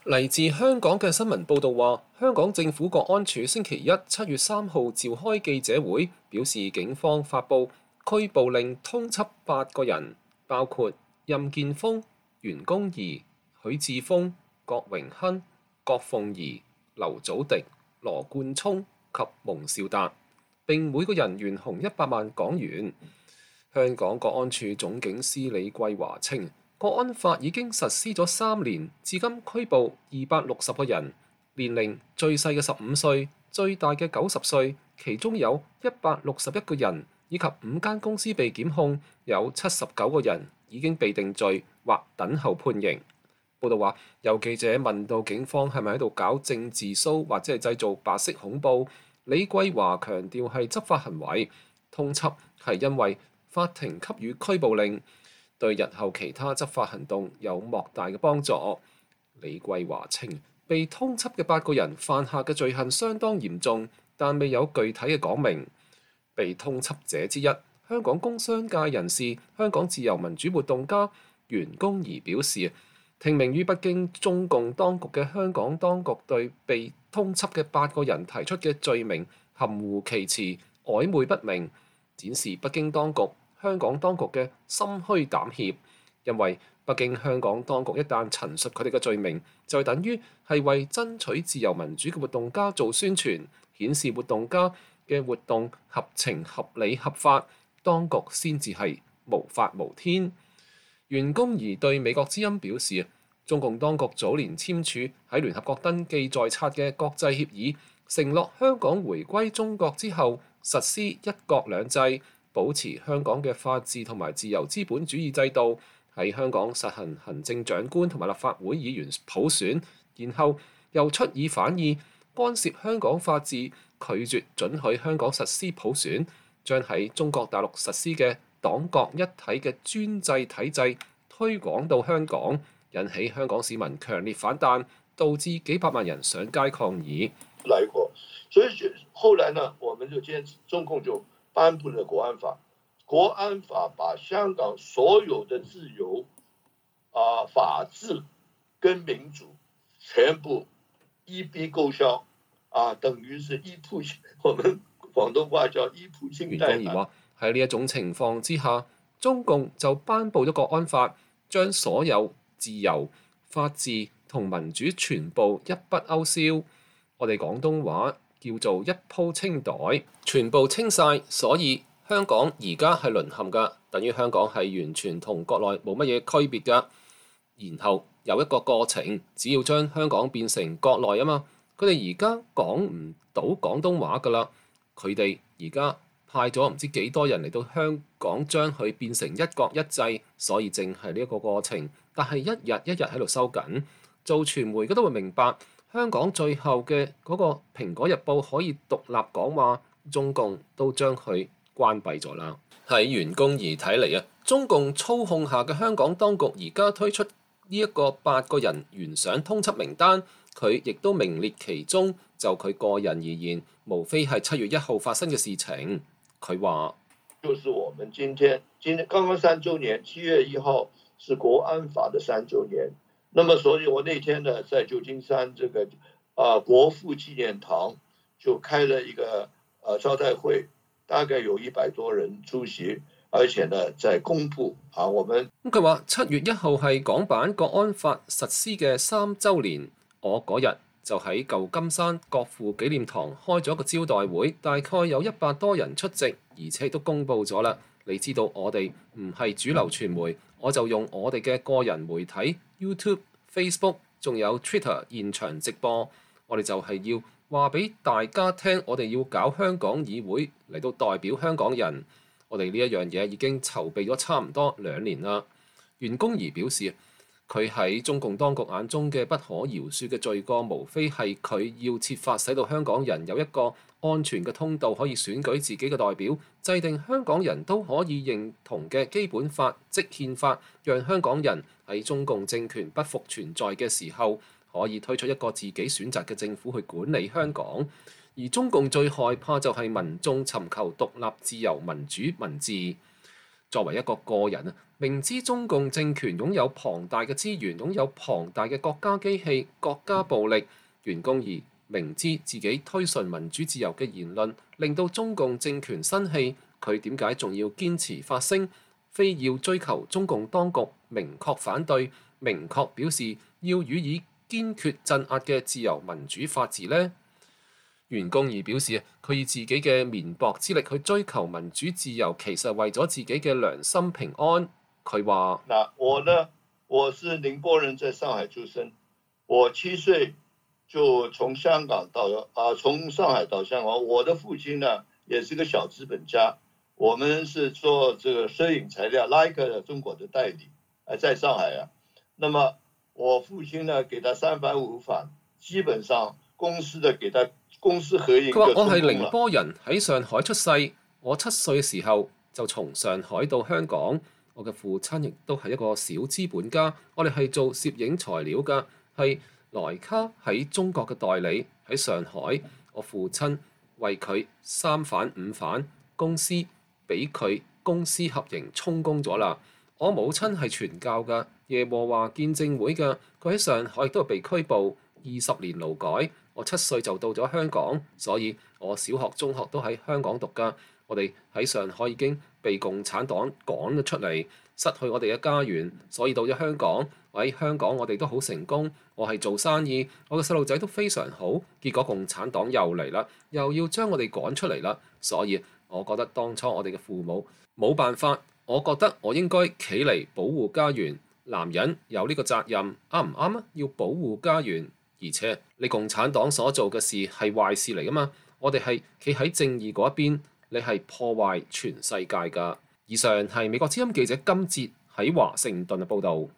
嚟自香港嘅新聞報道話，香港政府國安處星期一7月3號召開記者會，表示警方發布拘捕令通緝8個人，包括任建峰、袁弓夷、許智峰、郭榮鏗、郭鳳儀、劉祖迪、羅冠聰及蒙兆達，並每個人懸紅100萬港元。香港國安處總警司李桂華稱，國安法已經實施咗3年，至今拘捕260個人，年齡最細嘅15歲，最大嘅90歲，其中有161個人以及5間公司被檢控，有79個人已經被定罪或等候判刑。報道話，有記者問到警方係咪喺度搞政治騷或者係製造白色恐怖，李桂華強調係執法行為，通緝係因為法庭給予拘捕令，對日後其他執法行動有莫大嘅幫助。李桂華稱，被通緝嘅8個人犯下嘅罪行相當嚴重，但未有具體嘅講明。被通緝者之一，香港工商界人士、香港自由民主活動家袁弓夷表示，聽命於北京中共當局嘅香港當局對被通緝嘅8個人提出嘅罪名含糊其辭、曖昧不明，展示北京當局、香港當局嘅心虛膽怯。因為北京香港當局一旦陳述佢哋嘅罪名，就等於係為爭取自由民主嘅活動家做宣傳，顯示活動家嘅活動合情合理合法，當局先至係無法無天。袁弓夷對美國之音表示，中共當局早年簽署喺聯合國登記在冊嘅國際協議，承諾香港回歸中國之後實施一國兩制，保持香港嘅法治同埋自由資本主義制度，喺香港實行行政長官同埋立法會議員普選，然後又出爾反爾干涉香港法治，拒絕准許香港實施普選，將喺中國大陸實施嘅黨國一體嘅專制體制推廣到香港，引起香港市民強烈反彈，導致幾百萬人上街抗議。 來過，所以後來呢，我們就堅持，中共就頒布了國安法。國安法把香港所有的自由、法治跟民主全部一筆勾銷，等於是一鋪，我們廣東話叫一鋪清袋。 袁弓夷話：喺呢一種情況之下，中共就頒布咗國安法，將所有自由、法治同民主全部一筆勾銷。我哋廣東話叫做一鋪清袋，全部清晒，所以香港而家係淪陷㗎，等於香港係完全同國內冇乜嘢區別㗎。然後有一個過程，只要將香港變成國內啊嘛，佢哋而家講唔到廣東話㗎啦，佢哋而家派咗唔知幾多人嚟到香港，將佢變成一國一制，所以淨係呢一個過程。但係一日一日喺度收緊，做傳媒嘅都會明白，香港最後嘅嗰個《蘋果日報》可以獨立講話，中共都將佢關閉咗啦。喺袁弓夷睇嚟啊，中共操控下嘅香港當局而家推出呢一個8個人懸賞通緝名單，佢亦都名列其中。就佢個人而言，無非係7月1號發生嘅事情。佢話： 就是我們今天剛剛3週年，7月1號是國安法的3週年。那麼所以我那天呢，在舊金山這個國父紀念堂就開了一個招待會，大概有100多人出席，而且呢在公布我們。 佢話7月1號係港版國安法實施嘅3週年，我嗰日就喺舊金山國父紀念堂開咗個招待會，大概有100多人出席，而且都公佈咗啦。你知道我哋唔係主流傳媒，我就用我哋嘅個人媒體 YouTube、Facebook 仲有 Twitter 現場直播，我哋就係要話俾大家聽，我哋要搞香港議會嚟到代表香港人。我哋呢一樣嘢已經籌備咗差唔多2年啦。袁弓夷表示，佢喺中共當局眼中嘅不可饒恕嘅罪過，無非係佢要設法使到香港人有一個安全嘅通道，可以選舉自己嘅代表，制定香港人都可以認同嘅基本法即憲法，讓香港人喺中共政權不復存在嘅時候，可以推出一個自己選擇嘅政府去管理香港。而中共最害怕就係民眾尋求獨立、自由、民主、民治。 作為一個個人啊，明知中共政權擁有龐大嘅資源，擁有龐大嘅國家機器、國家暴力，袁弓夷明知自己推崇民主自由嘅言論令到中共政權生氣，佢點解仲要堅持發聲，非要追求中共當局明確反對、明確表示要予以堅決鎮壓嘅自由民主法治呢？袁弓夷表示，佢以自己嘅綿薄之力去追求民主自由，其實為咗自己嘅良心平安。佢話： 我呢，我是寧波人，在上海出生。我7歲就從上海到香港。我的父親呢，也是個小資本家。我們是做這個攝影材料，Leica中國的代理，在上海啊。那麼我父親呢，給他3反5反，基本上公司的給他。公司合營。 佢話：我係寧波人，喺上海出世。我7歲嘅時候就從上海到香港。我嘅父親亦都係一個小資本家。我哋係做攝影材料㗎，係萊卡喺中國嘅代理。喺上海，我父親為佢3反5反，公司俾佢公司合營充公咗啦。我母親係傳教㗎，耶和華見證會㗎。佢喺上海亦都係被拘捕20年勞改。我7歲就到咗香港，所以我小學、中學都喺香港讀㗎。我哋喺上海已經被共產黨趕咗出嚟，失去我哋嘅家園，所以到咗香港。喺香港我哋都好成功，我係做生意，我嘅細路仔都非常好。結果共產黨又嚟啦，又要將我哋趕出嚟啦。所以我覺得當初我哋嘅父母冇辦法，我覺得我應該企嚟保護家園。男人有呢個責任，啱唔啱啊？要保護家園。而且你共產黨所做嘅事係壞事嚟㗎嘛？我哋係企喺正義嗰一邊，你係破壞全世界㗎。以上係美國之音記者金哲喺華盛頓嘅報導。